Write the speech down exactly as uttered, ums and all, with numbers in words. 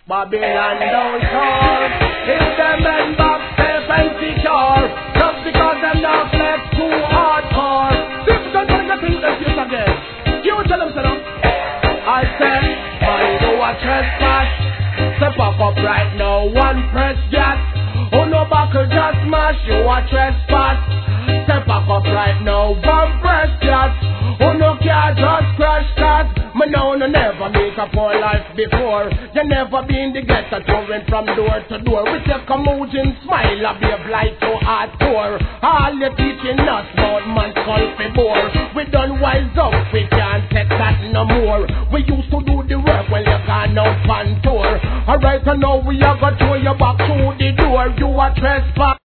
Babylon downtown. If them men back safe and secure, just because them not flex too hardcore. This don't gonna think that you again. You tell them, sir. I said, I know a trespass. Step up up right now, one press gas. Oh no buckle just smash, you a trespass. Step up up right now, one press gas. Oh no car just crash cat. Me know no never make a poor life before. You never been the ghetto touring from door to door. With your commotion smile, I be a blight to hardcore. All you teaching us about man skull for bore. We done wise up, we can't take that no more. We used to do the work when you gone out on tour. Alright, I know we are gonna throw you back through the door. You a trespass.